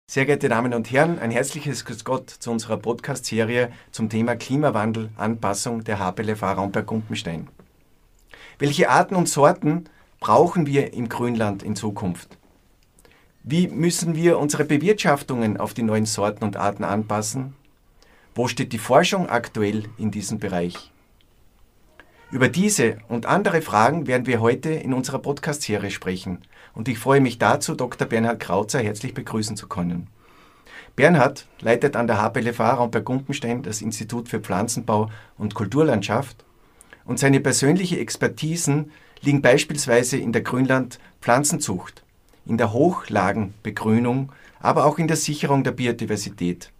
Sehr geehrte Damen und Herren, ein herzliches Grüß Gott zu unserer Podcast-Serie zum Thema Klimawandel, Anpassung der HPLFA Raumberg-Gumpenstein. Welche Arten und Sorten brauchen wir im Grünland in Zukunft? Wie müssen wir unsere Bewirtschaftungen auf die neuen Sorten und Arten anpassen? Wo steht die Forschung aktuell in diesem Bereich? Über diese und andere Fragen werden wir heute in unserer Podcast-Serie sprechen. Und ich freue mich dazu, Dr. Bernhard Krautzer herzlich begrüßen zu können. Bernhard leitet an der HPLFA Raumberg-Gumpenstein das Institut für Pflanzenbau und Kulturlandschaft und seine persönliche Expertisen liegen beispielsweise in der Grünland-Pflanzenzucht, in der Hochlagenbegrünung, aber auch in der Sicherung der Biodiversität.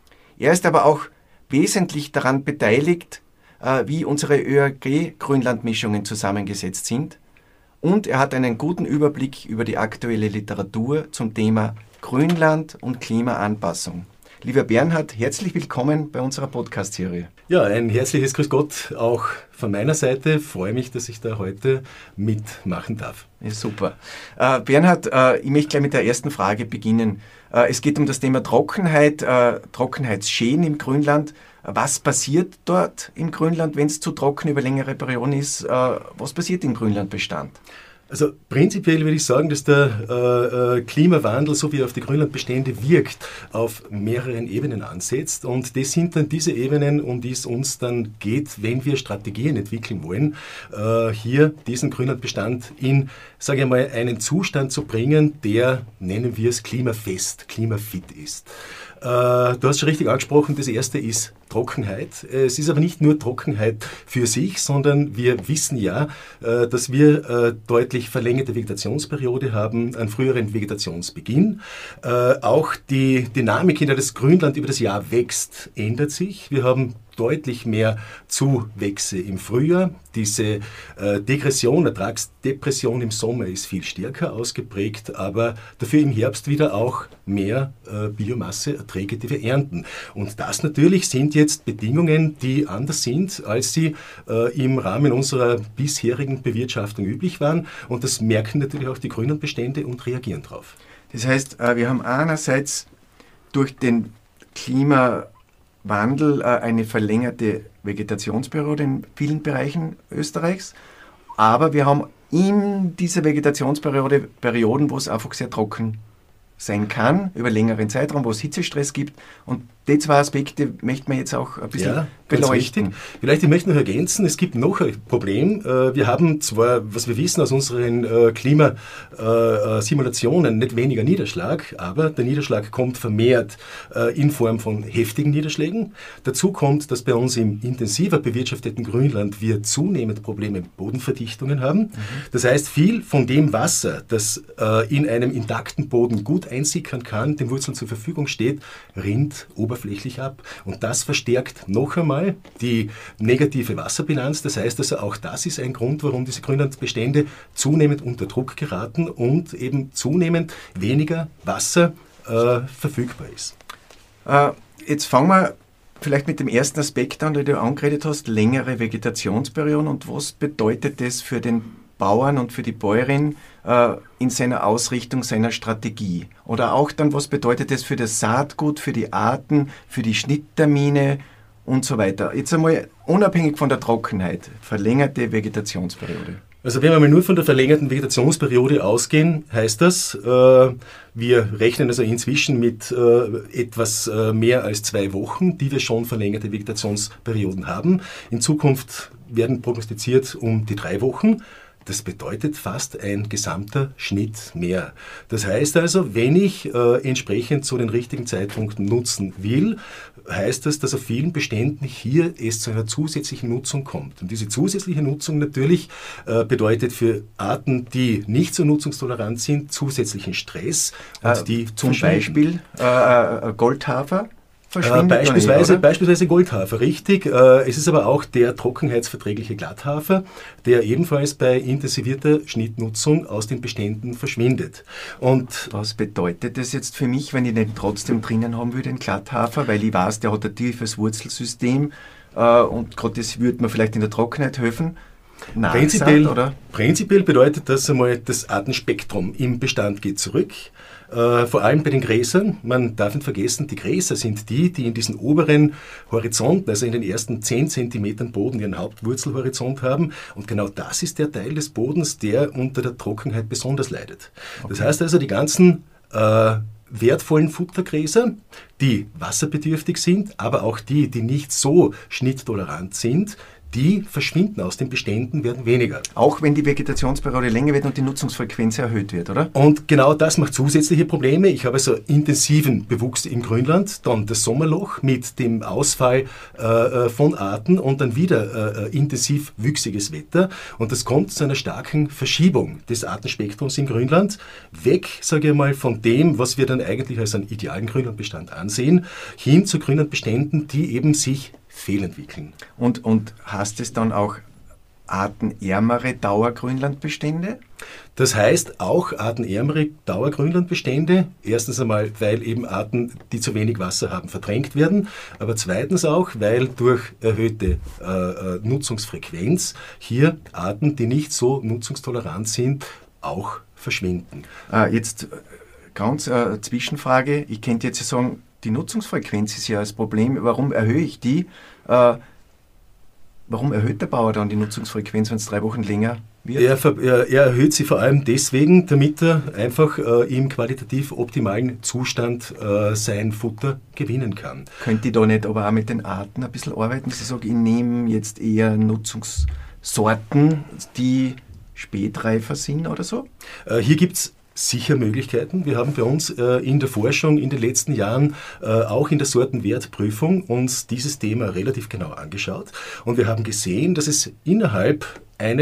Er ist aber auch wesentlich daran beteiligt, wie unsere ÖAG-Grünlandmischungen zusammengesetzt sind. Und er hat einen guten Überblick über die aktuelle Literatur zum Thema Grünland und Klimaanpassung. Lieber Bernhard, herzlich willkommen bei unserer Podcast-Serie. Ja, ein herzliches Grüß Gott auch von meiner Seite. Freue mich, dass ich da heute mitmachen darf. Ja, super. Bernhard, ich möchte gleich mit der ersten Frage beginnen. Es geht um das Thema Trockenheit, Trockenheitsschäden im Grünland. Was passiert dort im Grünland, wenn es zu trocken über längere Perioden ist? Was passiert im Grünlandbestand? Also prinzipiell würde ich sagen, dass der Klimawandel, so wie er auf die Grünlandbestände wirkt, auf mehreren Ebenen ansetzt. Und das sind dann diese Ebenen, um die es uns dann geht, wenn wir Strategien entwickeln wollen, hier diesen Grünlandbestand in, sage ich mal, einen Zustand zu bringen, der, nennen wir es, klimafest, klimafit ist. Du hast schon richtig angesprochen, das erste ist Trockenheit. Es ist aber nicht nur Trockenheit für sich, sondern wir wissen ja, dass wir deutlich verlängerte Vegetationsperiode haben, einen früheren Vegetationsbeginn. Auch die Dynamik, in der das Grünland über das Jahr wächst, ändert sich. Wir haben deutlich mehr Zuwächse im Frühjahr. Diese Degression, Ertragsdepression im Sommer ist viel stärker ausgeprägt, aber dafür im Herbst wieder auch mehr Biomasseerträge, die wir ernten. Und das natürlich sind jetzt Bedingungen, die anders sind, als sie im Rahmen unserer bisherigen Bewirtschaftung üblich waren. Und das merken natürlich auch die Grünlandbestände und reagieren drauf. Das heißt, wir haben einerseits durch den Klimawandel eine verlängerte Vegetationsperiode in vielen Bereichen Österreichs, aber wir haben in dieser Vegetationsperiode Perioden, wo es einfach sehr trocken sein kann, über längeren Zeitraum, wo es Hitzestress gibt. Und die zwei Aspekte möchten wir jetzt auch ein bisschen beleuchten. Vielleicht ich möchte noch ergänzen, es gibt noch ein Problem. Wir haben zwar, was wir wissen aus unseren Klimasimulationen, nicht weniger Niederschlag, aber der Niederschlag kommt vermehrt in Form von heftigen Niederschlägen. Dazu kommt, dass bei uns im intensiver bewirtschafteten Grünland wir zunehmend Probleme mit Bodenverdichtungen haben. Das heißt, viel von dem Wasser, das in einem intakten Boden gut einsickern kann, den Wurzeln zur Verfügung steht, rinnt oberflächlich ab. Und das verstärkt noch einmal die negative Wasserbilanz. Das heißt also, auch das ist ein Grund, warum diese Grünlandbestände zunehmend unter Druck geraten und eben zunehmend weniger Wasser verfügbar ist. Jetzt fangen wir vielleicht mit dem ersten Aspekt an, den du angeredet hast, längere Vegetationsperioden. Und was bedeutet das für den Bauern und für die Bäuerin in seiner Ausrichtung, seiner Strategie? Oder auch dann, was bedeutet das für das Saatgut, für die Arten, für die Schnitttermine und so weiter? Jetzt einmal unabhängig von der Trockenheit, verlängerte Vegetationsperiode. Also wenn wir mal nur von der verlängerten Vegetationsperiode ausgehen, heißt das, wir rechnen also inzwischen mit etwas mehr als 2 Wochen, die wir schon verlängerte Vegetationsperioden haben. In Zukunft werden prognostiziert um die 3 Wochen. Das bedeutet fast ein gesamter Schnitt mehr. Das heißt also, wenn ich entsprechend zu den richtigen Zeitpunkten nutzen will, heißt das, dass auf vielen Beständen hier es zu einer zusätzlichen Nutzung kommt. Und diese zusätzliche Nutzung natürlich bedeutet für Arten, die nicht so nutzungstolerant sind, zusätzlichen Stress. Und die zum Beispiel Goldhafer? Beispielsweise Goldhafer, richtig. Es ist aber auch der trockenheitsverträgliche Glatthafer, der ebenfalls bei intensivierter Schnittnutzung aus den Beständen verschwindet. Und was bedeutet das jetzt für mich, wenn ich den trotzdem drinnen haben will, den Glatthafer, weil ich weiß, der hat ein tiefes Wurzelsystem und gerade das würde mir vielleicht in der Trockenheit helfen. Prinzipiell bedeutet das einmal, das Artenspektrum im Bestand geht zurück. Vor allem bei den Gräsern. Man darf nicht vergessen, die Gräser sind die in diesen oberen Horizonten, also in den ersten 10 Zentimetern Boden, ihren Hauptwurzelhorizont haben. Und genau das ist der Teil des Bodens, der unter der Trockenheit besonders leidet. Okay. Das heißt also, die ganzen wertvollen Futtergräser, die wasserbedürftig sind, aber auch die nicht so schnitttolerant sind, die verschwinden aus den Beständen, werden weniger. Auch wenn die Vegetationsperiode länger wird und die Nutzungsfrequenz erhöht wird, oder? Und genau das macht zusätzliche Probleme. Ich habe also intensiven Bewuchs im Grünland, dann das Sommerloch mit dem Ausfall von Arten und dann wieder intensiv wüchsiges Wetter. Und das kommt zu einer starken Verschiebung des Artenspektrums im Grünland. Weg, sage ich mal, von dem, was wir dann eigentlich als einen idealen Grünlandbestand ansehen, hin zu Grünlandbeständen, die eben sich fehlentwickeln. Und hast es dann auch artenärmere Dauergrünlandbestände? Das heißt auch artenärmere Dauergrünlandbestände. Erstens einmal, weil eben Arten, die zu wenig Wasser haben, verdrängt werden. Aber zweitens auch, weil durch erhöhte Nutzungsfrequenz hier Arten, die nicht so nutzungstolerant sind, auch verschwinden. Jetzt ganz Zwischenfrage. Ich könnte jetzt sagen, die Nutzungsfrequenz ist ja das Problem. Warum erhöhe ich die? Warum erhöht der Bauer dann die Nutzungsfrequenz, wenn es 3 Wochen länger wird? Er erhöht sie vor allem deswegen, damit er einfach im qualitativ optimalen Zustand sein Futter gewinnen kann. Könnte ich da nicht aber auch mit den Arten ein bisschen arbeiten? Ich sage, ich nehme jetzt eher Nutzungssorten, die spätreifer sind oder so? Hier gibt es sicher Möglichkeiten. Wir haben bei uns in der Forschung in den letzten Jahren auch in der Sortenwertprüfung uns dieses Thema relativ genau angeschaut und wir haben gesehen, dass es innerhalb einer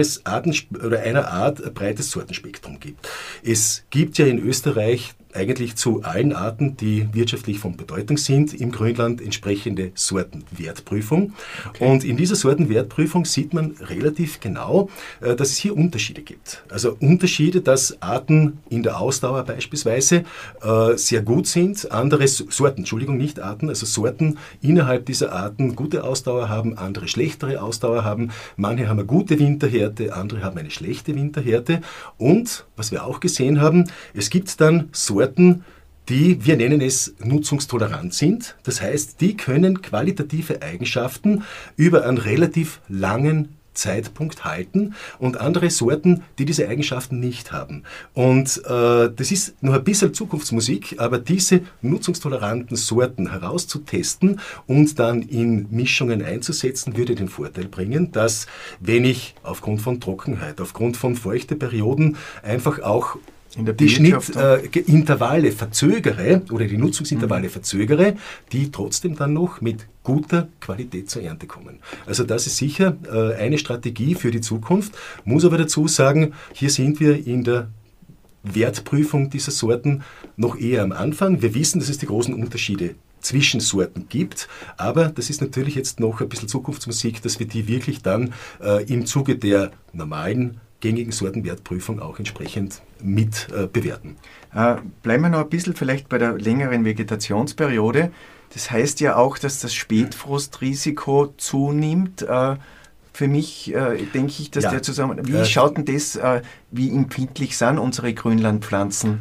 Art ein breites Sortenspektrum gibt. Es gibt ja in Österreich eigentlich zu allen Arten, die wirtschaftlich von Bedeutung sind, im Grünland entsprechende Sortenwertprüfung. Okay. Und in dieser Sortenwertprüfung sieht man relativ genau, dass es hier Unterschiede gibt. Also Unterschiede, dass Arten in der Ausdauer beispielsweise sehr gut sind, andere Sorten, Entschuldigung, nicht Arten, also Sorten innerhalb dieser Arten gute Ausdauer haben, andere schlechtere Ausdauer haben. Manche haben eine gute Winterhärte, andere haben eine schlechte Winterhärte. Und, was wir auch gesehen haben, es gibt dann Sorten, die, wir nennen es, nutzungstolerant sind. Das heißt, die können qualitative Eigenschaften über einen relativ langen Zeitpunkt halten und andere Sorten, die diese Eigenschaften nicht haben. Und das ist noch ein bisschen Zukunftsmusik, aber diese nutzungstoleranten Sorten herauszutesten und dann in Mischungen einzusetzen, würde den Vorteil bringen, dass wenn ich aufgrund von Trockenheit, aufgrund von feuchten Perioden einfach auch die Schnittintervalle verzögere oder die Nutzungsintervalle verzögere, die trotzdem dann noch mit guter Qualität zur Ernte kommen. Also das ist sicher eine Strategie für die Zukunft. Muss aber dazu sagen, hier sind wir in der Wertprüfung dieser Sorten noch eher am Anfang. Wir wissen, dass es die großen Unterschiede zwischen Sorten gibt, aber das ist natürlich jetzt noch ein bisschen Zukunftsmusik, dass wir die wirklich dann im Zuge der normalen gängigen Sortenwertprüfung auch entsprechend mit bewerten. Bleiben wir noch ein bisschen vielleicht bei der längeren Vegetationsperiode. Das heißt ja auch, dass das Spätfrostrisiko zunimmt. Für mich denke ich, dass der Zusammenhang. Wie schaut denn das, wie empfindlich sind unsere Grünlandpflanzen?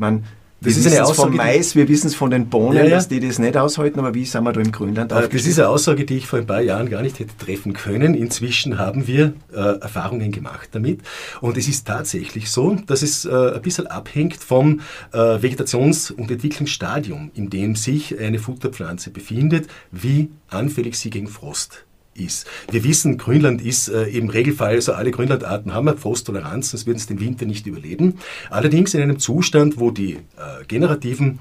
Wir wissen es vom Mais, wir wissen es von den Bohnen, dass die das nicht aushalten, aber wie sind wir da im Grünland aufgestellt? Das ist eine Aussage, die ich vor ein paar Jahren gar nicht hätte treffen können. Inzwischen haben wir Erfahrungen gemacht damit. Und es ist tatsächlich so, dass es ein bisschen abhängt vom Vegetations- und Entwicklungsstadium, in dem sich eine Futterpflanze befindet, wie anfällig sie gegen Frost ist. Wir wissen, Grünland ist im Regelfall, also alle Grünlandarten haben eine Frosttoleranz, sonst würden es den Winter nicht überleben. Allerdings in einem Zustand, wo die generativen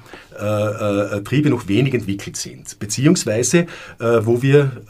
Triebe noch wenig entwickelt sind, beziehungsweise wo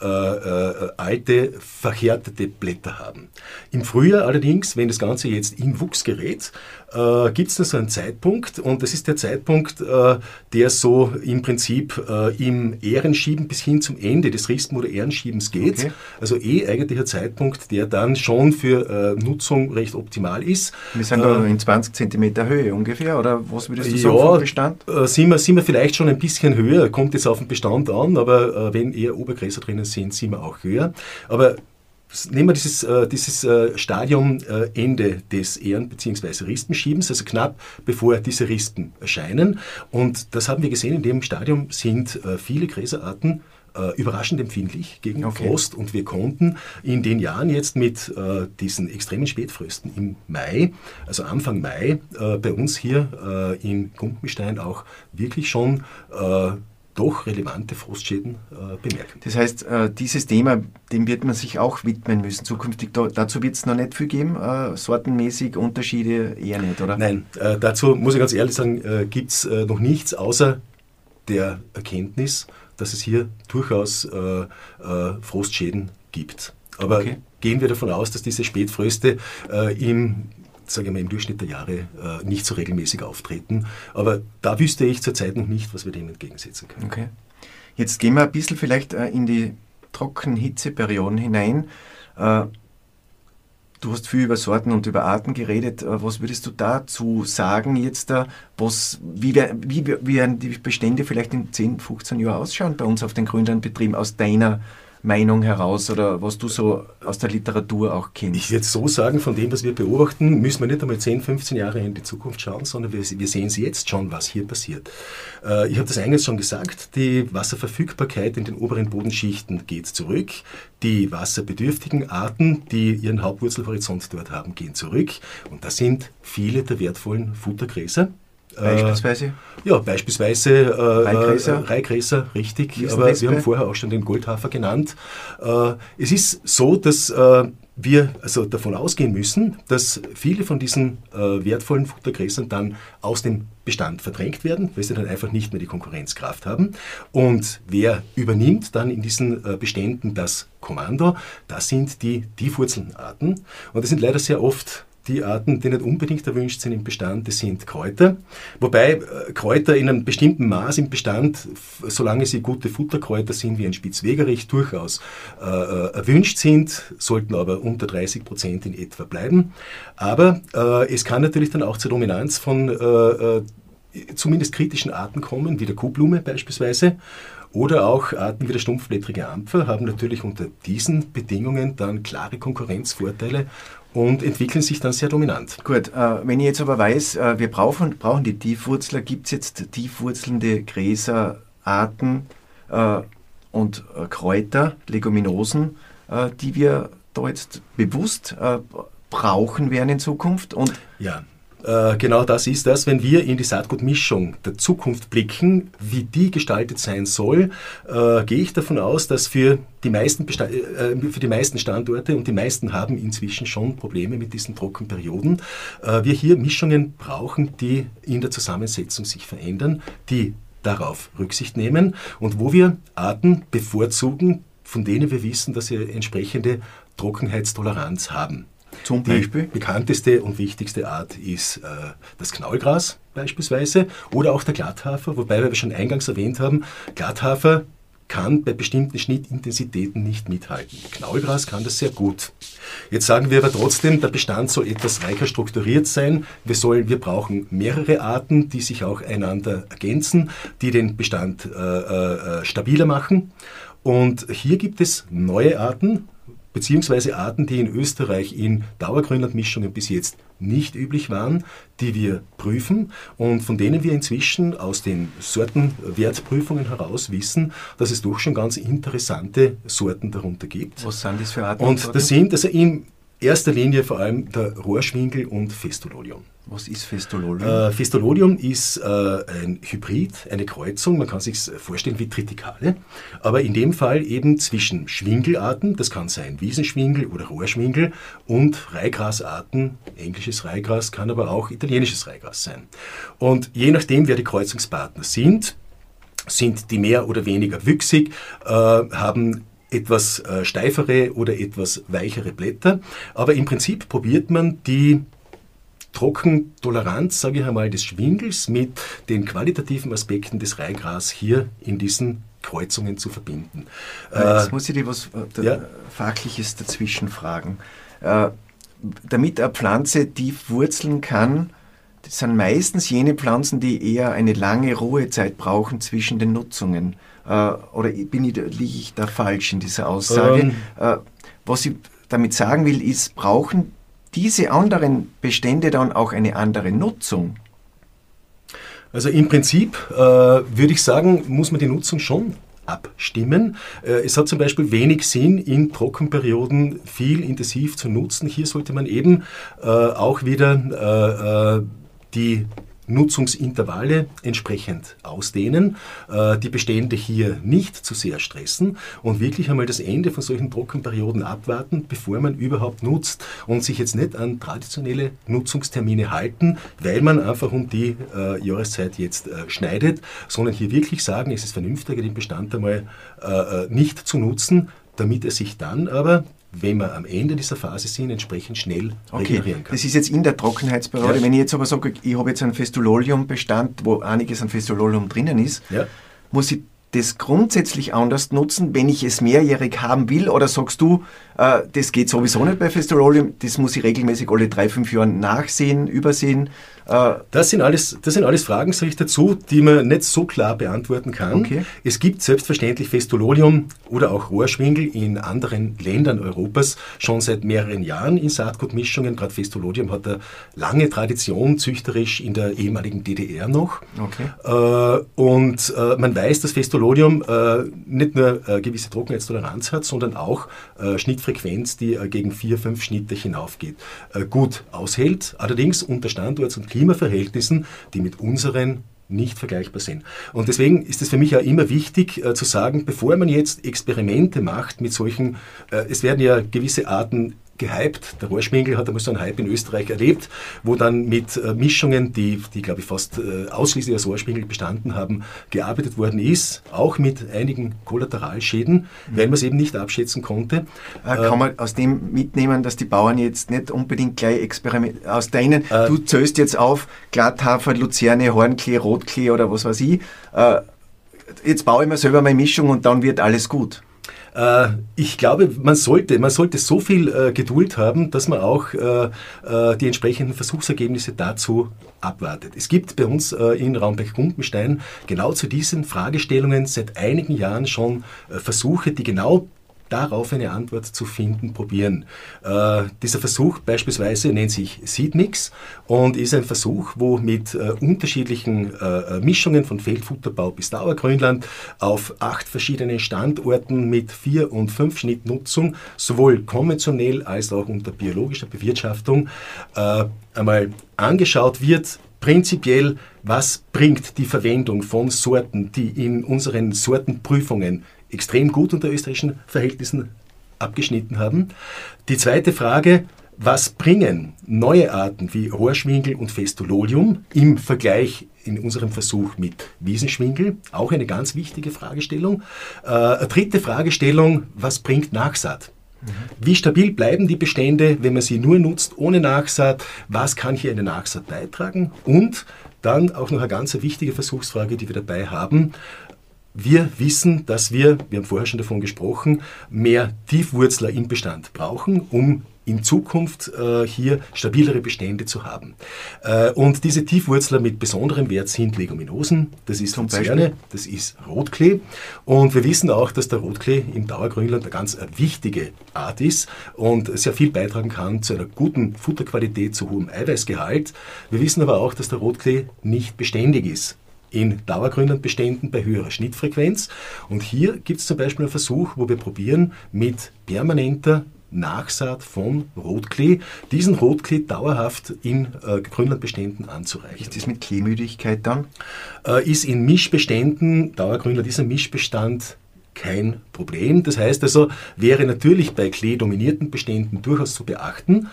wir alte, verhärtete Blätter haben. Im Frühjahr allerdings, wenn das Ganze jetzt in Wuchs gerät, gibt es da so einen Zeitpunkt und das ist der Zeitpunkt, der so im Prinzip im Ährenschieben bis hin zum Ende des Rispen- oder Ährenschiebens geht. Okay. Also eigentlich ein Zeitpunkt, der dann schon für Nutzung recht optimal ist. Wir sind da in 20 cm Höhe ungefähr, oder was würdest du sagen vom Bestand? Sind wir vielleicht schon ein bisschen höher, kommt jetzt auf den Bestand an, aber wenn eher Obergräser drinnen sind wir auch höher. Aber nehmen wir dieses Stadium Ende des Ähren- bzw. Rispenschiebens, also knapp bevor diese Rispen erscheinen. Und das haben wir gesehen, in dem Stadium sind viele Gräserarten überraschend empfindlich gegen Frost, und wir konnten in den Jahren jetzt mit diesen extremen Spätfrösten im Mai, also Anfang Mai, bei uns hier in Gumpenstein auch wirklich schon doch relevante Frostschäden bemerken. Das heißt, dieses Thema, dem wird man sich auch widmen müssen zukünftig. Dazu wird es noch nicht viel geben, sortenmäßig Unterschiede eher nicht, oder? Nein, dazu muss ich ganz ehrlich sagen, gibt es noch nichts außer der Erkenntnis, dass es hier durchaus Frostschäden gibt. Aber gehen wir davon aus, dass diese Spätfröste im Durchschnitt der Jahre nicht so regelmäßig auftreten. Aber da wüsste ich zurzeit noch nicht, was wir dem entgegensetzen können. Okay. Jetzt gehen wir ein bisschen vielleicht in die Trockenhitzeperioden hinein. Du hast viel über Sorten und über Arten geredet. Was würdest du dazu sagen jetzt? Wie werden die Bestände vielleicht in 10, 15 Jahren ausschauen bei uns auf den Grünlandbetrieben aus deiner Meinung heraus oder was du so aus der Literatur auch kennst? Ich würde so sagen, von dem, was wir beobachten, müssen wir nicht einmal 10, 15 Jahre in die Zukunft schauen, sondern wir sehen es jetzt schon, was hier passiert. Ich habe das eingangs schon gesagt, die Wasserverfügbarkeit in den oberen Bodenschichten geht zurück. Die wasserbedürftigen Arten, die ihren Hauptwurzelhorizont dort haben, gehen zurück. Und das sind viele der wertvollen Futtergräser. Beispielsweise? Ja, beispielsweise Reihgräser, richtig. Aber wir haben vorher auch schon den Goldhafer genannt. Es ist so, dass wir also davon ausgehen müssen, dass viele von diesen wertvollen Futtergräsern dann aus dem Bestand verdrängt werden, weil sie dann einfach nicht mehr die Konkurrenzkraft haben. Und wer übernimmt dann in diesen Beständen das Kommando? Das sind die Tiefwurzelarten. Und das sind leider sehr oft die Arten, die nicht unbedingt erwünscht sind im Bestand, das sind Kräuter. Wobei Kräuter in einem bestimmten Maß im Bestand, solange sie gute Futterkräuter sind, wie ein Spitzwegerich, durchaus erwünscht sind, sollten aber unter 30% in etwa bleiben. Aber es kann natürlich dann auch zur Dominanz von zumindest kritischen Arten kommen, wie der Kuhblume beispielsweise. Oder auch Arten wie der stumpfblättrige Ampfer haben natürlich unter diesen Bedingungen dann klare Konkurrenzvorteile und entwickeln sich dann sehr dominant. Gut, wenn ich jetzt aber weiß, wir brauchen die Tiefwurzler, gibt es jetzt tiefwurzelnde Gräserarten und Kräuter, Leguminosen, die wir da jetzt bewusst brauchen werden in Zukunft? Und ja. Genau das ist das, wenn wir in die Saatgutmischung der Zukunft blicken, wie die gestaltet sein soll, gehe ich davon aus, dass für die meisten Standorte, und die meisten haben inzwischen schon Probleme mit diesen Trockenperioden, wir hier Mischungen brauchen, die in der Zusammensetzung sich verändern, die darauf Rücksicht nehmen und wo wir Arten bevorzugen, von denen wir wissen, dass sie entsprechende Trockenheitstoleranz haben. Zum Beispiel? Die bekannteste und wichtigste Art ist das Knaulgras beispielsweise oder auch der Glatthafer, wobei wir schon eingangs erwähnt haben, Glatthafer kann bei bestimmten Schnittintensitäten nicht mithalten. Knaulgras kann das sehr gut. Jetzt sagen wir aber trotzdem, der Bestand soll etwas reicher strukturiert sein. Wir brauchen mehrere Arten, die sich auch einander ergänzen, die den Bestand stabiler machen. Und hier gibt es neue Arten, beziehungsweise Arten, die in Österreich in Dauergrünlandmischungen bis jetzt nicht üblich waren, die wir prüfen und von denen wir inzwischen aus den Sortenwertprüfungen heraus wissen, dass es doch schon ganz interessante Sorten darunter gibt. Was sind das für Arten? Und das sind also in erster Linie vor allem der Rohrschwingel und Festololium. Was ist Festololium? Festololium ist ein Hybrid, eine Kreuzung, man kann sich vorstellen wie Tritikale, aber in dem Fall eben zwischen Schwingelarten, das kann sein Wiesenschwingel oder Rohrschwingel, und Reihgrasarten, englisches Reihgras kann aber auch italienisches Reihgras sein. Und je nachdem, wer die Kreuzungspartner sind die mehr oder weniger wüchsig, haben etwas steifere oder etwas weichere Blätter, aber im Prinzip probiert man die Trockentoleranz, sage ich einmal, des Schwingels mit den qualitativen Aspekten des Reihgras hier in diesen Kreuzungen zu verbinden. Jetzt muss ich dir was Fachliches dazwischen fragen. Damit eine Pflanze tief wurzeln kann, das sind meistens jene Pflanzen, die eher eine lange Ruhezeit brauchen zwischen den Nutzungen. Oder liege ich da falsch in dieser Aussage? Was ich damit sagen will, ist, brauchen diese anderen Bestände dann auch eine andere Nutzung? Also im Prinzip würde ich sagen, muss man die Nutzung schon abstimmen. Es hat zum Beispiel wenig Sinn, in Trockenperioden viel intensiv zu nutzen. Hier sollte man eben auch wieder die Nutzungsintervalle entsprechend ausdehnen, die Bestände hier nicht zu sehr stressen und wirklich einmal das Ende von solchen Trockenperioden abwarten, bevor man überhaupt nutzt und sich jetzt nicht an traditionelle Nutzungstermine halten, weil man einfach um die Jahreszeit jetzt schneidet, sondern hier wirklich sagen, es ist vernünftiger, den Bestand einmal nicht zu nutzen, damit er sich dann aber, wenn wir am Ende dieser Phase sind, entsprechend schnell regenerieren kann. Das ist jetzt in der Trockenheitsperiode. Ja. Wenn ich jetzt aber sage, ich habe jetzt einen Festololium-Bestand, wo einiges an Festololium drinnen ist, muss ich das grundsätzlich anders nutzen, wenn ich es mehrjährig haben will? Oder sagst du, das geht sowieso nicht bei Festololium, das muss ich regelmäßig alle 3-5 Jahre nachsehen, übersehen? Das sind alles Fragen, sage ich dazu, die man nicht so klar beantworten kann. Okay. Es gibt selbstverständlich Festololium oder auch Rohrschwingel in anderen Ländern Europas schon seit mehreren Jahren in Saatgutmischungen. Gerade Festololium hat eine lange Tradition, züchterisch in der ehemaligen DDR noch. Okay. Und man weiß, dass Festololium nicht nur eine gewisse Trockenheitstoleranz hat, sondern auch Schnittfrequenz, die gegen 4-5 Schnitte hinaufgeht, gut aushält. Allerdings unter Standorts- und Klimaverhältnissen, die mit unseren nicht vergleichbar sind. Und deswegen ist es für mich auch immer wichtig zu sagen, bevor man jetzt Experimente macht mit solchen, es werden ja gewisse Arten gehypt. Der Rohrschwingel hat einmal so einen Hype in Österreich erlebt, wo dann mit Mischungen, die glaube ich fast ausschließlich aus Rohrschwingel bestanden haben, gearbeitet worden ist, auch mit einigen Kollateralschäden, weil man es eben nicht abschätzen konnte. Kann man aus dem mitnehmen, dass die Bauern jetzt nicht unbedingt gleich aus deinen, du zählst jetzt auf Glatthafer, Luzerne, Hornklee, Rotklee oder was weiß ich, jetzt baue ich mir selber meine Mischung und dann wird alles gut. Ich glaube, man sollte so viel Geduld haben, dass man auch die entsprechenden Versuchsergebnisse dazu abwartet. Es gibt bei uns in Raumberg-Gumpenstein genau zu diesen Fragestellungen seit einigen Jahren schon Versuche, die genau darauf eine Antwort zu finden, probieren. Dieser Versuch beispielsweise nennt sich Seedmix und ist ein Versuch, wo mit unterschiedlichen Mischungen von Feldfutterbau bis Dauergrünland auf 8 verschiedenen Standorten mit 4- und 5-Schnittnutzung, sowohl konventionell als auch unter biologischer Bewirtschaftung, einmal angeschaut wird, prinzipiell, was bringt die Verwendung von Sorten, die in unseren Sortenprüfungen extrem gut unter österreichischen Verhältnissen abgeschnitten haben. Die zweite Frage, was bringen neue Arten wie Rohrschwingel und Festololium im Vergleich in unserem Versuch mit Wiesenschwingel? Auch eine ganz wichtige Fragestellung. Eine dritte Fragestellung, was bringt Nachsaat? Wie stabil bleiben die Bestände, wenn man sie nur nutzt ohne Nachsaat? Was kann hier eine Nachsaat beitragen? Und dann auch noch eine ganz wichtige Versuchsfrage, die wir dabei haben. Wir wissen, dass wir haben vorher schon davon gesprochen, mehr Tiefwurzler im Bestand brauchen, um in Zukunft hier stabilere Bestände zu haben. Und diese Tiefwurzler mit besonderem Wert sind Leguminosen, das ist Luzerne, das ist Rotklee. Und wir wissen auch, dass der Rotklee im Dauergrünland eine ganz wichtige Art ist und sehr viel beitragen kann zu einer guten Futterqualität, zu hohem Eiweißgehalt. Wir wissen aber auch, dass der Rotklee nicht beständig ist in Dauergrünlandbeständen bei höherer Schnittfrequenz. Und hier gibt es zum Beispiel einen Versuch, wo wir probieren, mit permanenter Nachsaat von Rotklee, diesen Rotklee dauerhaft in Grünlandbeständen anzureichern. Ist das mit Kleemüdigkeit dann? Ist in Mischbeständen, Dauergrünland ist ein Mischbestand, kein Problem. Das heißt also, wäre natürlich bei Klee-dominierten Beständen durchaus zu beachten,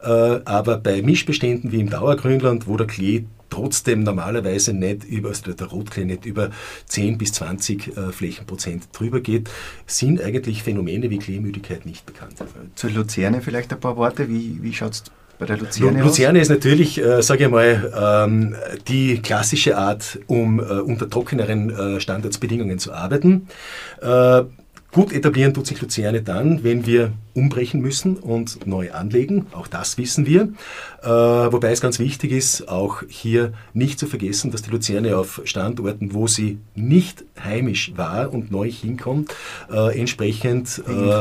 aber bei Mischbeständen wie im Dauergrünland, wo der Klee trotzdem normalerweise nicht über, also der Rotklee nicht über 10 bis 20 Flächenprozent drüber geht, sind eigentlich Phänomene wie Kleemüdigkeit nicht bekannt. Zur Luzerne vielleicht ein paar Worte. Wie schaut es bei der Luzerne aus? Luzerne ist natürlich, sage ich mal, die klassische Art, um unter trockeneren Standortsbedingungen zu arbeiten. Gut etablieren tut sich Luzerne dann, wenn wir umbrechen müssen und neu anlegen. Auch das wissen wir. Wobei es ganz wichtig ist, auch hier nicht zu vergessen, dass die Luzerne auf Standorten, wo sie nicht heimisch war und neu hinkommt, entsprechend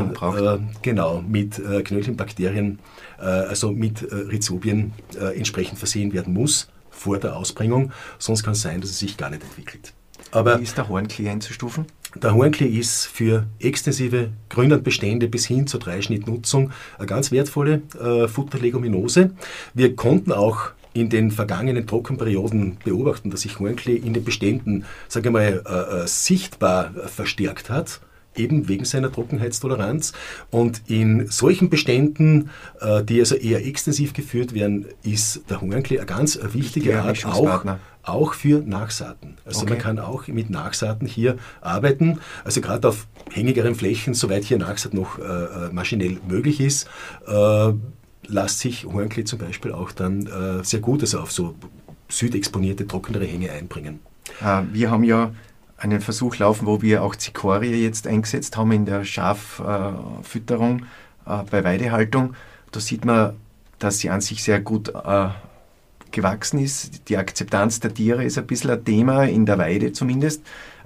genau mit Knöllchenbakterien, also mit Rhizobien entsprechend versehen werden muss vor der Ausbringung. Sonst kann es sein, dass es sich gar nicht entwickelt. Aber wie ist der Hornklee einzustufen? Der Hornklee ist für extensive Grünlandbestände bis hin zur Dreischnittnutzung eine ganz wertvolle Futterleguminose. Wir konnten auch in den vergangenen Trockenperioden beobachten, dass sich Hornklee in den Beständen, sage ich mal, sichtbar verstärkt hat, eben wegen seiner Trockenheitstoleranz. Und in solchen Beständen, die also eher extensiv geführt werden, ist der Hornklee eine ganz wichtige Art, auch für Nachsaaten. Also okay. Man kann auch mit Nachsaaten hier arbeiten, also gerade auf hängigeren Flächen, soweit hier Nachsaat noch maschinell möglich ist, lässt sich Hornklee zum Beispiel auch dann sehr gut, also auf so südexponierte, trockenere Hänge einbringen. Wir haben ja einen Versuch laufen, wo wir auch Zikorie jetzt eingesetzt haben in der Schaffütterung bei Weidehaltung. Da sieht man, dass sie an sich sehr gut gewachsen ist. Die Akzeptanz der Tiere ist ein bisschen ein Thema, in der Weide zumindest.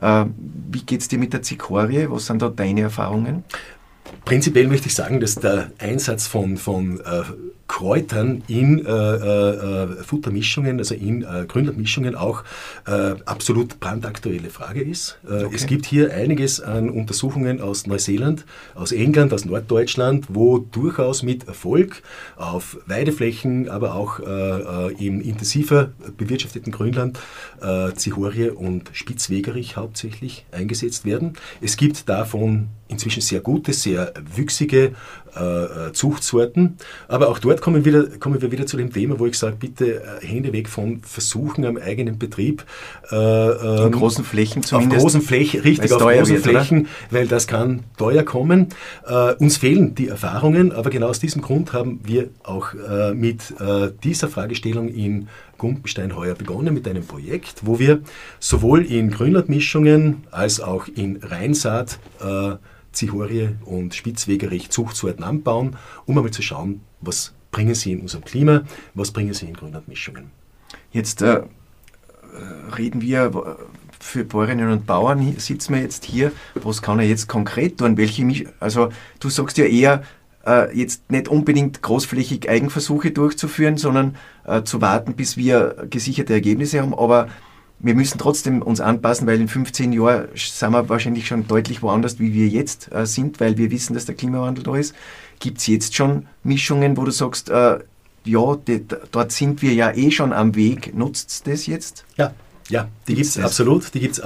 Wie geht es dir mit der Zikorie? Was sind da deine Erfahrungen? Prinzipiell möchte ich sagen, dass der Einsatz von Kräutern in Futtermischungen, also in Grünlandmischungen auch absolut brandaktuelle Frage ist. Okay. Es gibt hier einiges an Untersuchungen aus Neuseeland, aus England, aus Norddeutschland, wo durchaus mit Erfolg auf Weideflächen, aber auch im intensiver bewirtschafteten Grünland Zihorie und Spitzwegerich hauptsächlich eingesetzt werden. Es gibt davon inzwischen sehr gute, sehr wüchsige Zuchtsorten. Aber auch dort kommen wir wieder zu dem Thema, wo ich sage, bitte Hände weg von Versuchen am eigenen Betrieb. In großen Flächen zumindest. Auf großen Flächen, richtig, auf großen Flächen, oder? Weil das kann teuer kommen. Uns fehlen die Erfahrungen, aber genau aus diesem Grund haben wir auch mit dieser Fragestellung in Gumpenstein heuer begonnen mit einem Projekt, wo wir sowohl in Grünlandmischungen als auch in Reinsaat Zihorie und Spitzwegerich Zuchtsorten anbauen, um einmal zu schauen, was bringen sie in unserem Klima, was bringen sie in Grünlandmischungen. Jetzt reden wir für Bäuerinnen und Bauern, sitzen wir jetzt hier, was kann er jetzt konkret tun? Also du sagst ja eher, jetzt nicht unbedingt großflächig Eigenversuche durchzuführen, sondern zu warten, bis wir gesicherte Ergebnisse haben, aber wir müssen trotzdem uns anpassen, weil in 15 Jahren sind wir wahrscheinlich schon deutlich woanders, wie wir jetzt sind, weil wir wissen, dass der Klimawandel da ist. Gibt es jetzt schon Mischungen, wo du sagst, dort sind wir ja eh schon am Weg. Nutzt das jetzt? Ja, die gibt es absolut.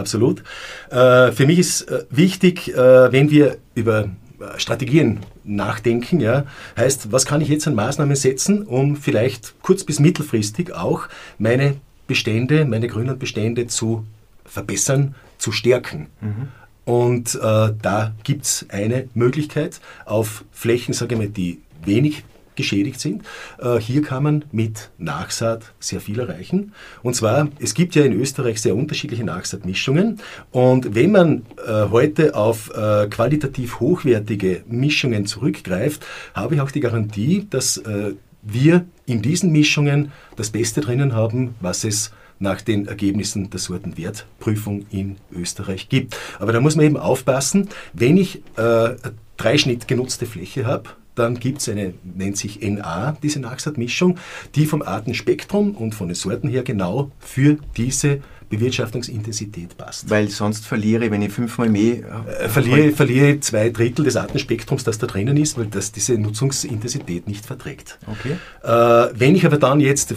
Für mich ist wichtig, wenn wir über Strategien nachdenken, ja, heißt, was kann ich jetzt an Maßnahmen setzen, um vielleicht kurz- bis mittelfristig auch meine Grünlandbestände zu verbessern, zu stärken. Mhm. Und da gibt es eine Möglichkeit auf Flächen, sage ich mal, die wenig geschädigt sind. Hier kann man mit Nachsaat sehr viel erreichen. Und zwar, es gibt ja in Österreich sehr unterschiedliche Nachsaatmischungen. Und wenn man heute auf qualitativ hochwertige Mischungen zurückgreift, habe ich auch die Garantie, dass wir in diesen Mischungen das Beste drinnen haben, was es nach den Ergebnissen der Sortenwertprüfung in Österreich gibt. Aber da muss man eben aufpassen, wenn ich Dreischnitt genutzte Fläche habe, dann gibt es eine, nennt sich NA, diese Nachsaatmischung, die vom Artenspektrum und von den Sorten her genau für diese Bewirtschaftungsintensität passt. Weil sonst verliere, wenn ich 5-mal mehr... verliere 2/3 des Artenspektrums, das da drinnen ist, weil das diese Nutzungsintensität nicht verträgt. Okay. Wenn ich aber dann jetzt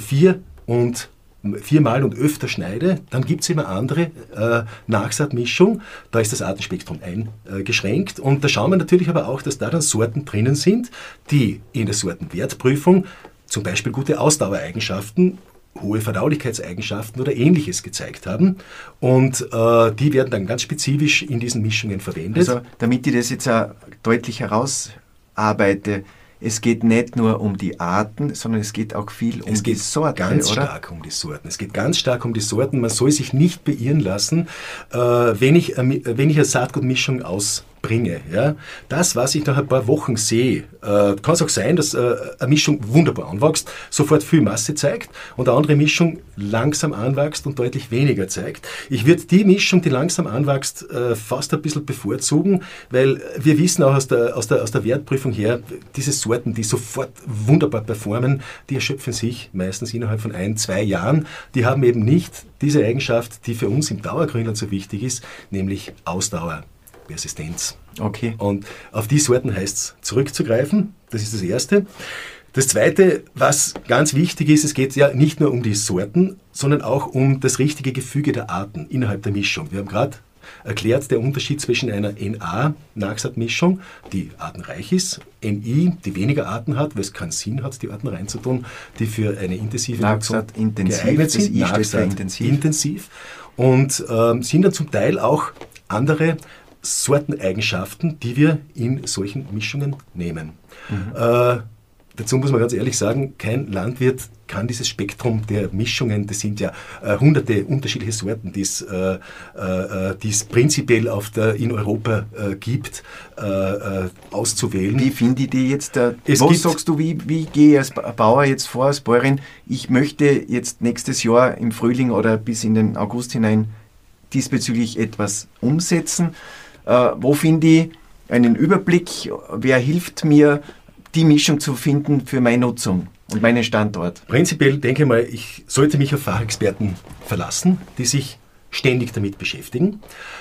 4-mal und öfter schneide, dann gibt es immer andere Nachsaatmischung. Da ist das Artenspektrum eingeschränkt. Und da schauen wir natürlich aber auch, dass da dann Sorten drinnen sind, die in der Sortenwertprüfung zum Beispiel gute Ausdauereigenschaften, hohe Verdaulichkeitseigenschaften oder Ähnliches gezeigt haben. Und die werden dann ganz spezifisch in diesen Mischungen verwendet. Also damit ich das jetzt auch deutlich herausarbeite, es geht nicht nur um die Arten, sondern es geht auch viel um die Sorten. Ganz stark um die Sorten. Es geht ganz stark um die Sorten. Man soll sich nicht beirren lassen. Wenn ich eine Saatgutmischung ausprobiere, bringe, ja, das, was ich nach ein paar Wochen sehe, kann es auch sein, dass eine Mischung wunderbar anwächst, sofort viel Masse zeigt und eine andere Mischung langsam anwächst und deutlich weniger zeigt. Ich würde die Mischung, die langsam anwächst, fast ein bisschen bevorzugen, weil wir wissen auch aus der Wertprüfung her, diese Sorten, die sofort wunderbar performen, die erschöpfen sich meistens innerhalb von 1-2 Jahren. Die haben eben nicht diese Eigenschaft, die für uns im Dauergrünland so wichtig ist, nämlich Ausdauer. Persistenz. Okay. Und auf die Sorten heißt es zurückzugreifen. Das ist das Erste. Das Zweite, was ganz wichtig ist, es geht ja nicht nur um die Sorten, sondern auch um das richtige Gefüge der Arten innerhalb der Mischung. Wir haben gerade erklärt, der Unterschied zwischen einer NA-Naxat-Mischung, die artenreich ist, NI, die weniger Arten hat, weil es keinen Sinn hat, die Arten reinzutun, die für eine intensive Nutzung geeignet sind. Naxat intensiv. Und sind dann zum Teil auch andere Sorteneigenschaften, die wir in solchen Mischungen nehmen. Dazu muss man ganz ehrlich sagen, kein Landwirt kann dieses Spektrum der Mischungen, das sind ja hunderte unterschiedliche Sorten, die es prinzipiell in Europa gibt, auszuwählen. Wie finde ich die jetzt? Was sagst du, wie gehe ich als Bauer jetzt vor, als Bäuerin? Ich möchte jetzt nächstes Jahr im Frühling oder bis in den August hinein diesbezüglich etwas umsetzen. Wo finde ich einen Überblick? Wer hilft mir, die Mischung zu finden für meine Nutzung und meinen Standort? Prinzipiell denke ich mal, ich sollte mich auf Fachexperten verlassen, die sich ständig damit beschäftigen.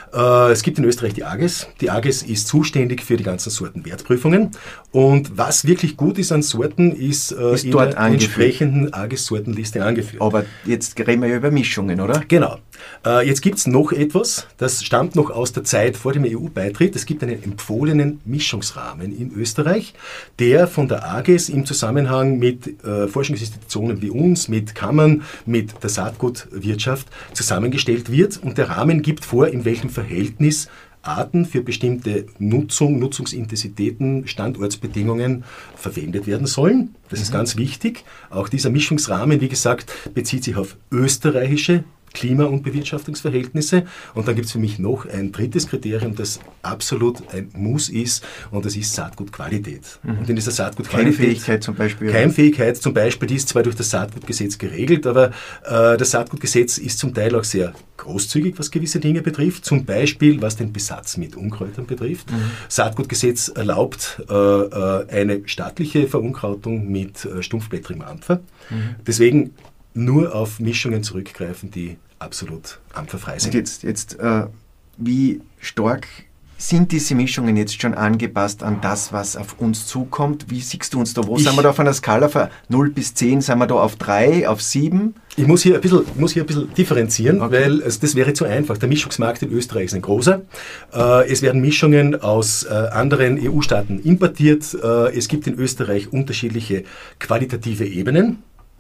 Es gibt in Österreich die AGES. Die AGES ist zuständig für die ganzen Sortenwertprüfungen. Und was wirklich gut ist an Sorten, ist in der entsprechenden AGES-Sortenliste angeführt. Aber jetzt reden wir ja über Mischungen, oder? Genau. Jetzt gibt es noch etwas, das stammt noch aus der Zeit vor dem EU-Beitritt. Es gibt einen empfohlenen Mischungsrahmen in Österreich, der von der AGES im Zusammenhang mit Forschungsinstitutionen wie uns, mit Kammern, mit der Saatgutwirtschaft zusammengestellt wird. Und der Rahmen gibt vor, in welchem Verhältnis Arten für bestimmte Nutzungsintensitäten, Standortsbedingungen verwendet werden sollen. Das ist ganz wichtig. Auch dieser Mischungsrahmen, wie gesagt, bezieht sich auf österreichische Klima- und Bewirtschaftungsverhältnisse. Und dann gibt es für mich noch ein drittes Kriterium, das absolut ein Muss ist, und das ist Saatgutqualität. Und in dieser Saatgutqualität... Keimfähigkeit zum Beispiel. Keimfähigkeit zum Beispiel, die ist zwar durch das Saatgutgesetz geregelt, aber das Saatgutgesetz ist zum Teil auch sehr großzügig, was gewisse Dinge betrifft, zum Beispiel was den Besatz mit Unkräutern betrifft. Saatgutgesetz erlaubt eine stattliche Verunkrautung mit stumpfblättrigem Ampfer. Deswegen nur auf Mischungen zurückgreifen, die absolut ampferfrei sind. Und jetzt wie stark sind diese Mischungen jetzt schon angepasst an das, was auf uns zukommt? Wie siehst du uns da? Wo sind wir da auf einer Skala von 0 bis 10? Sind wir da auf 3, auf 7? Ich muss hier ein bisschen differenzieren, weil das wäre zu einfach. Der Mischungsmarkt in Österreich ist ein großer. Es werden Mischungen aus anderen EU-Staaten importiert. Es gibt in Österreich unterschiedliche qualitative Ebenen.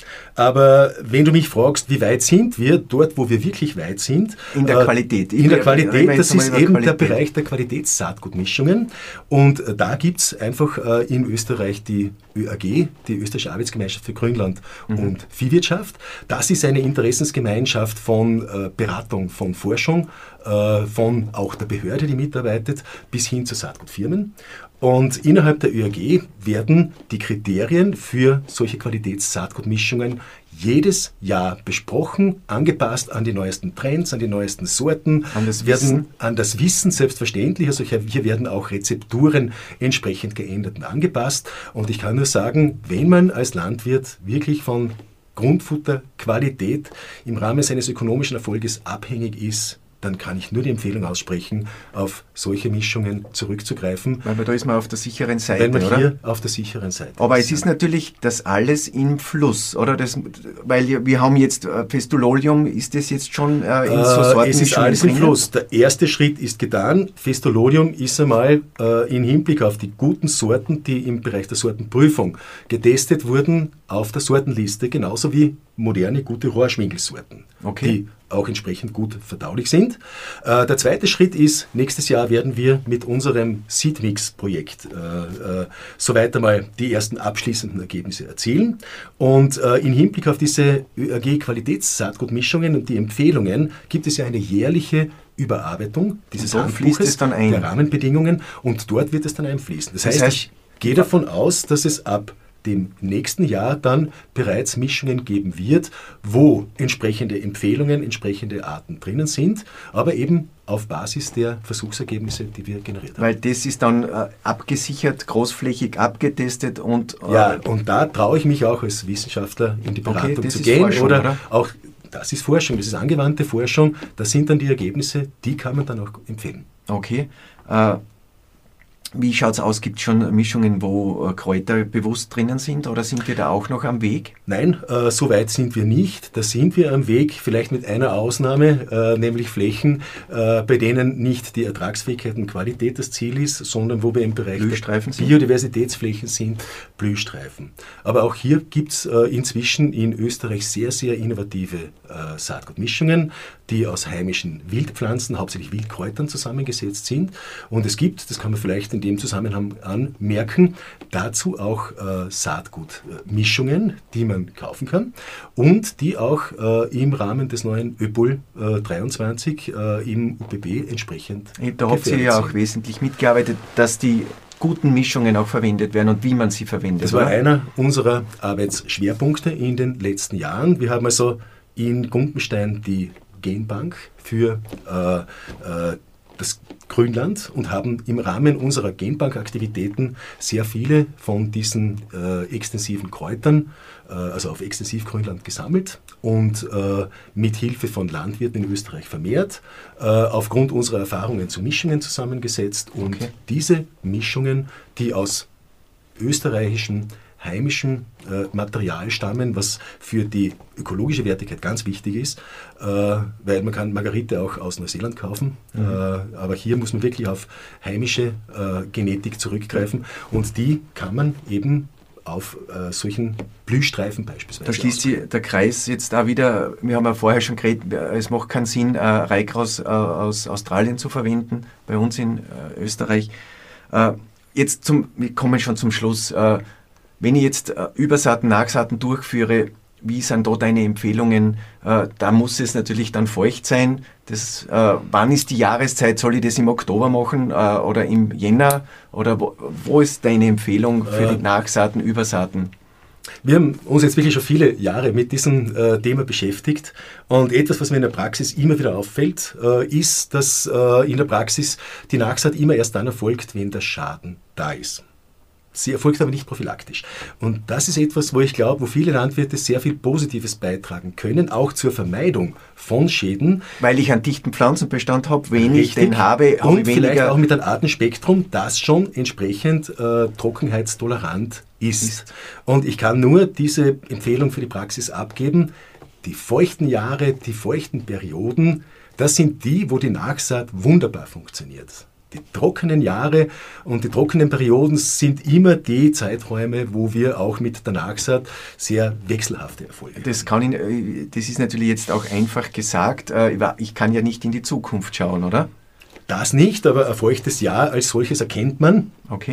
Aber wenn du mich fragst, wie weit sind wir, dort wo wir wirklich weit sind, in der Qualität. Das ist eben der Bereich der Qualitätssaatgutmischungen. Und da gibt es einfach in Österreich die ÖAG, die Österreichische Arbeitsgemeinschaft für Grünland und Viehwirtschaft. Das ist eine Interessensgemeinschaft von Beratung, von Forschung, von auch der Behörde, die mitarbeitet, bis hin zu Saatgutfirmen. Und innerhalb der ÖAG werden die Kriterien für solche Qualitätssaatgutmischungen jedes Jahr besprochen, angepasst an die neuesten Trends, an die neuesten Sorten, an das Wissen selbstverständlich. Also hier werden auch Rezepturen entsprechend geändert und angepasst. Und ich kann nur sagen, wenn man als Landwirt wirklich von Grundfutterqualität im Rahmen seines ökonomischen Erfolges abhängig ist, dann kann ich nur die Empfehlung aussprechen, auf solche Mischungen zurückzugreifen. Weil da ist man auf der sicheren Seite, weil man oder? Hier auf der sicheren Seite Aber es ist natürlich das alles im Fluss, oder? Weil wir haben jetzt Festololium, ist das jetzt schon in so Sorten? Es ist alles im Fluss. Der erste Schritt ist getan. Festololium ist einmal im Hinblick auf die guten Sorten, die im Bereich der Sortenprüfung getestet wurden, auf der Sortenliste, genauso wie moderne, gute Rohrschwingelsorten, die auch entsprechend gut verdaulich sind. Der zweite Schritt ist, nächstes Jahr werden wir mit unserem Seedmix-Projekt soweit einmal die ersten abschließenden Ergebnisse erzielen. Und im Hinblick auf diese ÖAG-Qualitätssaatgutmischungen und die Empfehlungen gibt es ja eine jährliche Überarbeitung dieses dort fließt Handbuches es dann ein. der Rahmenbedingungen und dort wird es dann einfließen. Das heißt, ich gehe davon aus, dass es ab dem nächsten Jahr dann bereits Mischungen geben wird, wo entsprechende Empfehlungen, entsprechende Arten drinnen sind, aber eben auf Basis der Versuchsergebnisse, die wir generiert haben. Weil das ist dann abgesichert, großflächig abgetestet und... ja, und da traue ich mich auch als Wissenschaftler in die Beratung zu gehen. Forschung, oder auch, das ist Forschung, das ist angewandte Forschung, das sind dann die Ergebnisse, die kann man dann auch empfehlen. Okay. Wie schaut es aus? Gibt es schon Mischungen, wo Kräuter bewusst drinnen sind oder sind wir da auch noch am Weg? Nein, so weit sind wir nicht. Da sind wir am Weg, vielleicht mit einer Ausnahme, nämlich Flächen, bei denen nicht die Ertragsfähigkeit und Qualität das Ziel ist, sondern wo wir im Bereich der Biodiversitätsflächen sind, Blühstreifen. Aber auch hier gibt es inzwischen in Österreich sehr, sehr innovative Saatgutmischungen, die aus heimischen Wildpflanzen, hauptsächlich Wildkräutern zusammengesetzt sind. Und es gibt, das kann man vielleicht in dem Zusammenhang anmerken, dazu auch Saatgutmischungen, die man kaufen kann und die auch im Rahmen des neuen ÖPOL 23 im UPB entsprechend da habt ihr ja auch wesentlich mitgearbeitet, dass die guten Mischungen auch verwendet werden und wie man sie verwendet. Das war einer unserer Arbeitsschwerpunkte in den letzten Jahren. Wir haben also in Gumpenstein die Genbank für das Grünland und haben im Rahmen unserer Genbankaktivitäten sehr viele von diesen extensiven Kräutern, also auf Extensivgrünland gesammelt und mit Hilfe von Landwirten in Österreich vermehrt, aufgrund unserer Erfahrungen zu Mischungen zusammengesetzt und diese Mischungen, die aus österreichischen heimischen Material stammen, was für die ökologische Wertigkeit ganz wichtig ist, weil man kann Margarite auch aus Neuseeland kaufen, aber hier muss man wirklich auf heimische Genetik zurückgreifen und die kann man eben auf solchen Blühstreifen beispielsweise. Da schließt sich der Kreis jetzt da wieder, wir haben ja vorher schon geredet, es macht keinen Sinn, Reikros aus Australien zu verwenden, bei uns in Österreich. Wir kommen schon zum Schluss. Wenn ich jetzt Übersaaten, Nachsaaten durchführe, wie sind da deine Empfehlungen? Da muss es natürlich dann feucht sein. Wann ist die Jahreszeit? Soll ich das im Oktober machen oder im Jänner? Oder wo ist deine Empfehlung für die Nachsaaten, Übersaaten? Wir haben uns jetzt wirklich schon viele Jahre mit diesem Thema beschäftigt und etwas, was mir in der Praxis immer wieder auffällt, ist, dass in der Praxis die Nachsaat immer erst dann erfolgt, wenn der Schaden da ist. Sie erfolgt aber nicht prophylaktisch. Und das ist etwas, wo ich glaube, wo viele Landwirte sehr viel Positives beitragen können, auch zur Vermeidung von Schäden. Weil ich einen dichten Pflanzenbestand habe, wenn ich den habe, habe ich weniger. Vielleicht auch mit einem Artenspektrum, das schon entsprechend trockenheitstolerant ist. Und ich kann nur diese Empfehlung für die Praxis abgeben. Die feuchten Jahre, die feuchten Perioden, das sind die, wo die Nachsaat wunderbar funktioniert. Die trockenen Jahre und die trockenen Perioden sind immer die Zeiträume, wo wir auch mit der Nachsaat sehr wechselhafte Erfolge haben. Das ist natürlich jetzt auch einfach gesagt. Ich kann ja nicht in die Zukunft schauen, oder? Das nicht, aber ein feuchtes Jahr als solches erkennt man,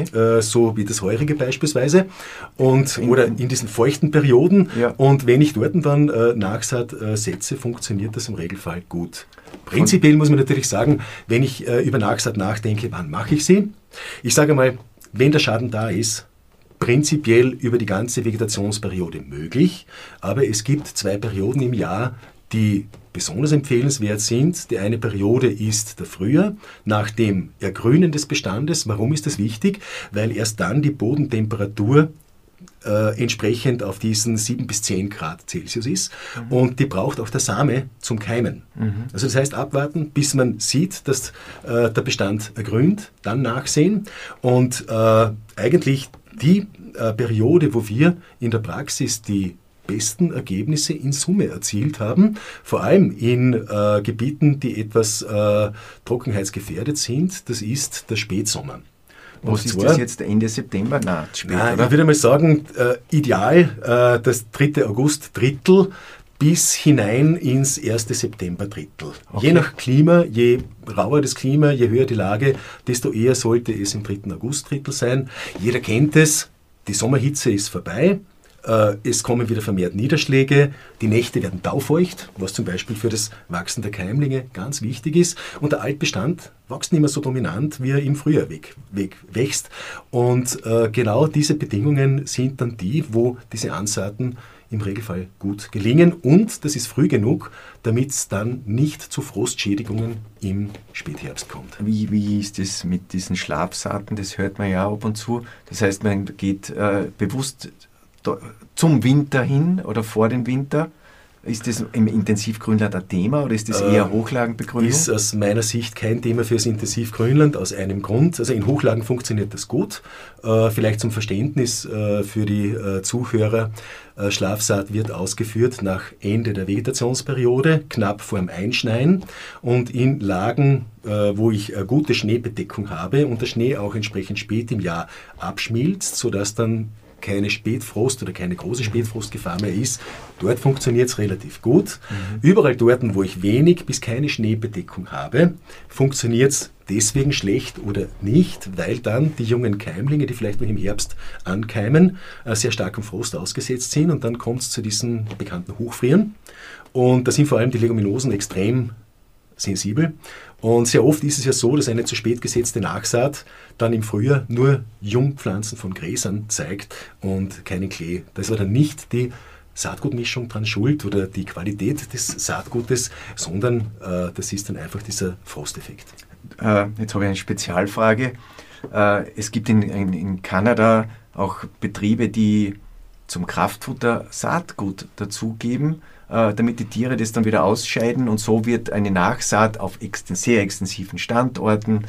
so wie das heurige beispielsweise, oder in diesen feuchten Perioden. Ja. Und wenn ich dort dann Nachsaat setze, funktioniert das im Regelfall gut. Prinzipiell muss man natürlich sagen, wenn ich über Nachsaat nachdenke, wann mache ich sie? Ich sage mal, wenn der Schaden da ist, prinzipiell über die ganze Vegetationsperiode möglich, aber es gibt 2 Perioden im Jahr, die besonders empfehlenswert sind. Die eine Periode ist der Frühjahr, nach dem Ergrünen des Bestandes. Warum ist das wichtig? Weil erst dann die Bodentemperatur entsprechend auf diesen 7 bis 10 Grad Celsius ist und die braucht auch der Same zum Keimen. Also das heißt abwarten, bis man sieht, dass der Bestand ergrünt, dann nachsehen und eigentlich die Periode, wo wir in der Praxis die besten Ergebnisse in Summe erzielt haben, vor allem in Gebieten, die etwas trockenheitsgefährdet sind, das ist der Spätsommer. Was ist das jetzt, Ende September? Nein, spät, oder? Ich würde mal sagen, ideal das 3. August Drittel bis hinein ins 1. September Drittel. Okay. Je nach Klima, je rauer das Klima, je höher die Lage, desto eher sollte es im 3. August Drittel sein. Jeder kennt es, die Sommerhitze ist vorbei. Es kommen wieder vermehrt Niederschläge, die Nächte werden taufeucht, was zum Beispiel für das Wachsen der Keimlinge ganz wichtig ist. Und der Altbestand wächst nicht mehr so dominant, wie er im Frühjahr wächst. Und genau diese Bedingungen sind dann die, wo diese Ansaaten im Regelfall gut gelingen. Und das ist früh genug, damit es dann nicht zu Frostschädigungen im Spätherbst kommt. Wie ist es mit diesen Schlafsaaten? Das hört man ja ab und zu. Das heißt, man geht bewusst zum Winter hin oder vor dem Winter. Ist das im Intensivgrünland ein Thema oder ist das eher Hochlagenbegrünung? Ist aus meiner Sicht kein Thema fürs Intensivgrünland aus einem Grund. Also in Hochlagen funktioniert das gut. Vielleicht zum Verständnis für die Zuhörer. Schlafsaat wird ausgeführt nach Ende der Vegetationsperiode, knapp vor dem Einschneien und in Lagen, wo ich gute Schneebedeckung habe und der Schnee auch entsprechend spät im Jahr abschmilzt, sodass dann keine Spätfrost oder keine große Spätfrostgefahr mehr ist. Dort funktioniert es relativ gut. Überall dort, wo ich wenig bis keine Schneebedeckung habe, funktioniert es deswegen schlecht oder nicht, weil dann die jungen Keimlinge, die vielleicht noch im Herbst ankeimen, sehr stark am Frost ausgesetzt sind und dann kommt es zu diesen bekannten Hochfrieren. Und da sind vor allem die Leguminosen extrem sensibel. Und sehr oft ist es ja so, dass eine zu spät gesetzte Nachsaat dann im Frühjahr nur Jungpflanzen von Gräsern zeigt und keinen Klee. Da ist aber dann nicht die Saatgutmischung dran schuld oder die Qualität des Saatgutes, sondern das ist dann einfach dieser Frosteffekt. Jetzt habe ich eine Spezialfrage. Es gibt in Kanada auch Betriebe, die zum Kraftfutter Saatgut dazugeben, damit die Tiere das dann wieder ausscheiden und so wird eine Nachsaat auf sehr extensiven Standorten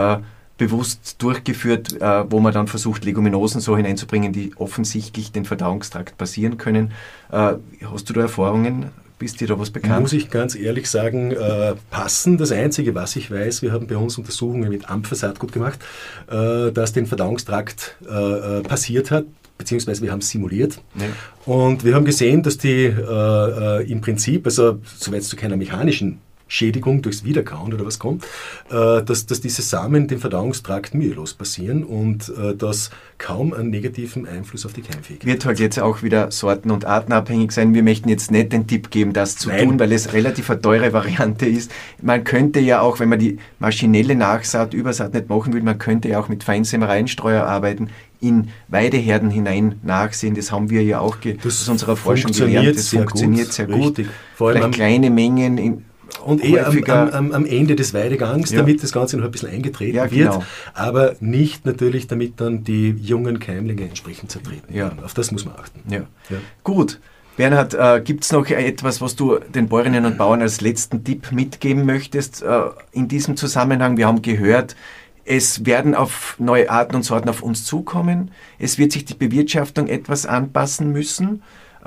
bewusst durchgeführt, wo man dann versucht, Leguminosen so hineinzubringen, die offensichtlich den Verdauungstrakt passieren können. Hast du da Erfahrungen? Ist dir da was bekannt? Muss ich ganz ehrlich sagen, passen. Das Einzige, was ich weiß, wir haben bei uns Untersuchungen mit Ampfersaatgut gemacht, das den Verdauungstrakt passiert hat, beziehungsweise wir haben es simuliert. Ja. Und wir haben gesehen, dass die im Prinzip, also soweit es zu keiner mechanischen Schädigung durchs Wiederkauen oder was kommt, dass diese Samen dem Verdauungstrakt mühelos passieren und das kaum einen negativen Einfluss auf die Keimfähigkeit. Wird halt jetzt auch wieder sorten- und artenabhängig sein. Wir möchten jetzt nicht den Tipp geben, das zu tun, weil es relativ eine teure Variante ist. Man könnte ja auch, wenn man die maschinelle Nachsaat, Übersaat nicht machen will, man könnte ja auch mit Feinsämereienstreuer arbeiten, in Weideherden hinein nachsehen. Das haben wir ja auch aus unserer Forschung gelernt. Das funktioniert sehr gut. Vor allem vielleicht kleine Mengen und eher am Ende des Weidegangs, damit das Ganze noch ein bisschen eingetreten wird, aber nicht natürlich, damit dann die jungen Keimlinge entsprechend zertreten werden. Auf das muss man achten. Ja. Gut. Bernhard, gibt es noch etwas, was du den Bäuerinnen und Bauern als letzten Tipp mitgeben möchtest in diesem Zusammenhang? Wir haben gehört, es werden auf neue Arten und Sorten auf uns zukommen. Es wird sich die Bewirtschaftung etwas anpassen müssen.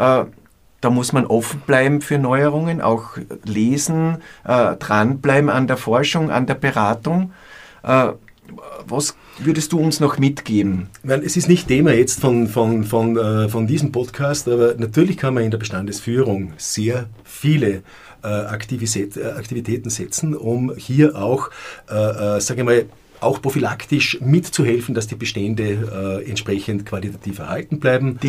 Da muss man offen bleiben für Neuerungen, auch lesen, dranbleiben an der Forschung, an der Beratung. Was würdest du uns noch mitgeben? Es ist nicht Thema jetzt von diesem Podcast, aber natürlich kann man in der Bestandesführung sehr viele Aktivitäten setzen, um hier auch, sage ich mal, auch prophylaktisch mitzuhelfen, dass die Bestände entsprechend qualitativ erhalten bleiben.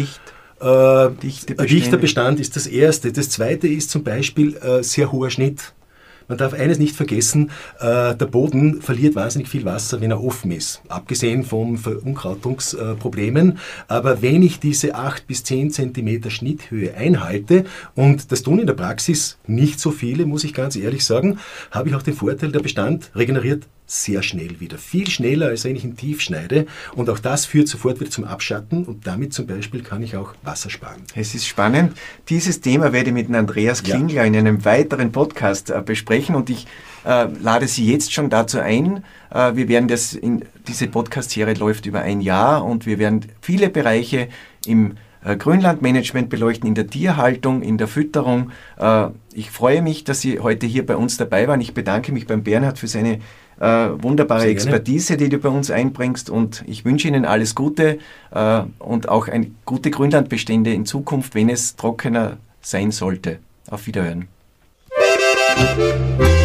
Dichter Bestand ist das Erste. Das Zweite ist zum Beispiel sehr hoher Schnitt. Man darf eines nicht vergessen, der Boden verliert wahnsinnig viel Wasser, wenn er offen ist, abgesehen von Verunkrautungsproblemen. Aber wenn ich diese 8 bis 10 Zentimeter Schnitthöhe einhalte, und das tun in der Praxis nicht so viele, muss ich ganz ehrlich sagen, habe ich auch den Vorteil, der Bestand regeneriert sehr schnell wieder. Viel schneller, als wenn ich ihn tief schneide. Und auch das führt sofort wieder zum Abschatten und damit zum Beispiel kann ich auch Wasser sparen. Es ist spannend. Dieses Thema werde ich mit Andreas Klingler in einem weiteren Podcast besprechen und ich lade Sie jetzt schon dazu ein. Wir werden diese Podcast-Serie läuft über ein Jahr und wir werden viele Bereiche im Grünlandmanagement beleuchten, in der Tierhaltung, in der Fütterung. Ich freue mich, dass Sie heute hier bei uns dabei waren. Ich bedanke mich beim Bernhard für seine wunderbare Expertise, die du bei uns einbringst und ich wünsche Ihnen alles Gute und auch gute Grünlandbestände in Zukunft, wenn es trockener sein sollte. Auf Wiederhören.